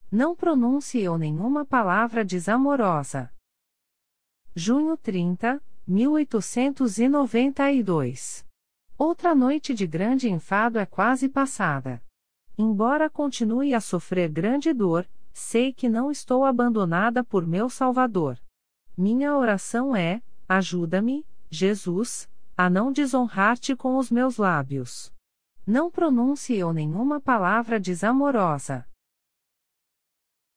Não pronuncie eu nenhuma palavra desamorosa. Junho 30, 1892. Outra noite de grande enfado é quase passada. Embora continue a sofrer grande dor, sei que não estou abandonada por meu Salvador. Minha oração é: ajuda-me, Jesus, a não desonrar-te com os meus lábios. Não pronuncie eu nenhuma palavra desamorosa.